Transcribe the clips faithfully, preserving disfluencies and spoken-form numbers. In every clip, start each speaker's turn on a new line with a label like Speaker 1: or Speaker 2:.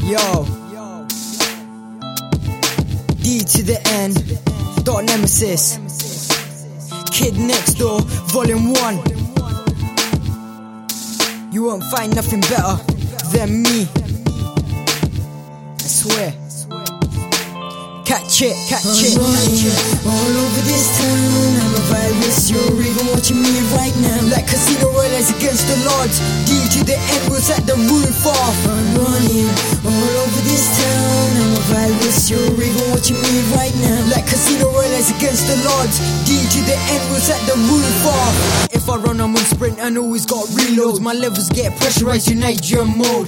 Speaker 1: Yo, D to the N, Dot Nemesis, Kid Next Door, Volume one. You won't find nothing better than me, I swear. Catch it, catch it, catch it.
Speaker 2: All over this town, I'm a virus. You're even watching me right now.
Speaker 1: Like Casino Royale against the Lords, D to the N will set the roof off.
Speaker 2: I'm running all over this town, I'm a virus. You're even watching me right now.
Speaker 1: Like Casino Royale against the Lords, D to the N will set the roof off. If I run, I'm on sprint and always got reloads. My levels get pressurized, unite your mode.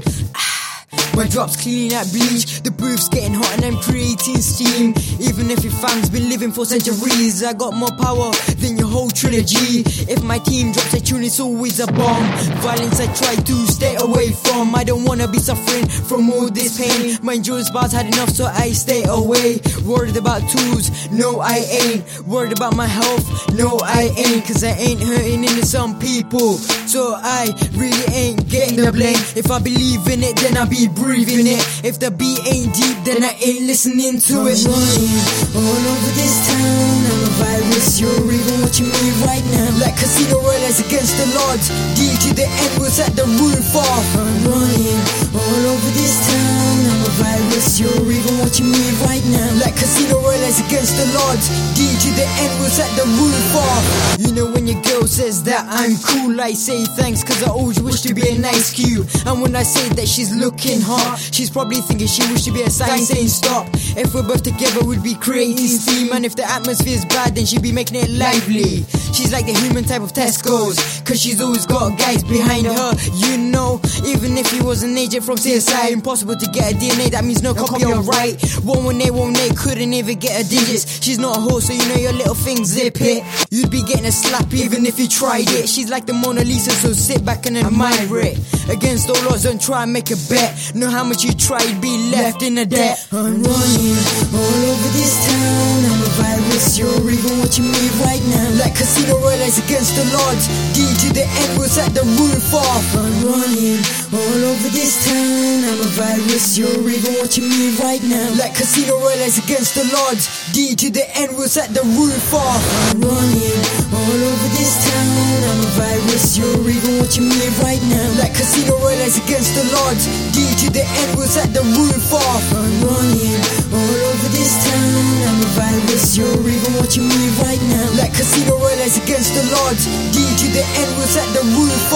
Speaker 1: My drops clean like bleach. The booth's getting hot and I'm creating steam. Even if your fam's been living for centuries, I got more power than your whole trilogy. If my team drops a tune, it's always a bomb. Violence I try to stay away from. I don't wanna be suffering from all this pain. My endurance bars had enough, so I stay away. Worried about tools, no I ain't. Worried about my health, no I ain't. Cause I ain't hurting innocent people, so I really ain't getting the blame. If I believe in it, then I be breathing it. If the beat ain't deep, then I ain't listening to
Speaker 2: I'm
Speaker 1: it.
Speaker 2: running all over this town, I'm a virus. You're even watching me right now.
Speaker 1: Like Casino Royale against the Lords, D to the N will set the roof off.
Speaker 2: I'm running all over this town, I'm a virus. You're even watching me right now.
Speaker 1: Like Casino Royale against the Lords, D to the N will set the roof off. You know when your girl says that I'm cool, I say thanks, cause I always wish to be a nice cube. And when I say that she's looking hot, she's probably thinking she wish to be a sign saying stop. If we're both together, we'd be creating steam. And if the atmosphere's bad, then she'd be making it lively. She's like the human type of Tesco's, cause she's always got guys behind her. You know, even if he was an agent from C S I, impossible to get a D N A, that means no, no copyright. One one eight, one eight, couldn't even get her digits. She's not a horse, so you know your little thing, zip it. You'd be getting a slap even if you tried it. She's like the Mona Lisa, so sit back and admire it. Against all odds, don't try and make a bet. Know how much you try, you'd be left in a debt.
Speaker 2: I'm running all over this town, I'm a virus. You're even watching me right now.
Speaker 1: Like Casino Royale against the Lords, D to the N will set the roof off.
Speaker 2: I'm running all over this town, I'm a virus. You're even watching me right now.
Speaker 1: Like Casino Royale against the Lords, D to the N will set the roof off.
Speaker 2: I'm running all over this town, I'm a virus. You're even watching me right now.
Speaker 1: Like Casino Royale against the Lords, D to the N will set the roof off.
Speaker 2: I'm running all over this town, I'm a virus. You're even watching me right now.
Speaker 1: Like Casino Royale against the Lords, D to the N will set the roof